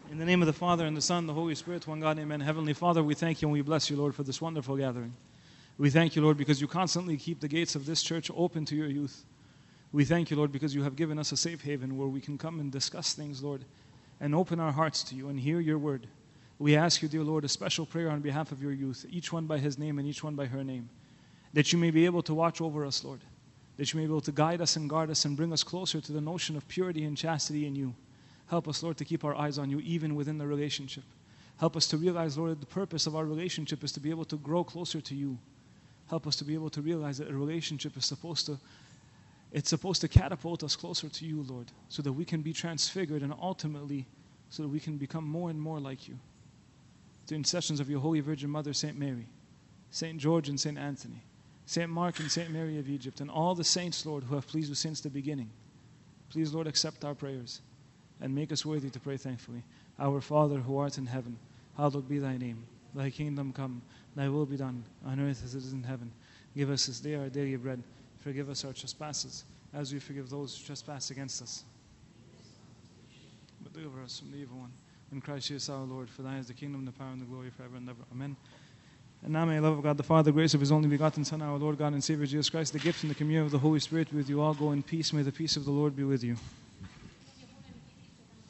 In the name of the Father, and the Son, and the Holy Spirit, one God, amen. Heavenly Father, we thank you and we bless you, Lord, for this wonderful gathering. We thank you, Lord, because you constantly keep the gates of this church open to your youth. We thank you, Lord, because you have given us a safe haven where we can come and discuss things, Lord, and open our hearts to you and hear your word. We ask you, dear Lord, a special prayer on behalf of your youth, each one by his name and each one by her name, that you may be able to watch over us, Lord, that you may be able to guide us and guard us and bring us closer to the notion of purity and chastity in you. Help us, Lord, to keep our eyes on you even within the relationship. Help us to realize, Lord, that the purpose of our relationship is to be able to grow closer to you. Help us to be able to realize that a relationship is supposed to catapult us closer to you, Lord, so that we can be transfigured and ultimately so that we can become more and more like you. Through intercessions of your Holy Virgin Mother, St. Mary, St. George and St. Anthony, St. Mark and St. Mary of Egypt, and all the saints, Lord, who have pleased you since the beginning. Please, Lord, accept our prayers and make us worthy to pray thankfully. Our Father, who art in heaven, hallowed be thy name. Thy kingdom come, thy will be done, on earth as it is in heaven. Give us this day our daily bread. Forgive us our trespasses, as we forgive those who trespass against us. But deliver us from the evil one. In Christ Jesus our Lord, for thine is the kingdom, the power, and the glory forever and ever. Amen. And now may the love of God the Father, the grace of his only begotten Son, our Lord God and Savior Jesus Christ, the gift and the communion of the Holy Spirit be with you all. Go in peace. May the peace of the Lord be with you.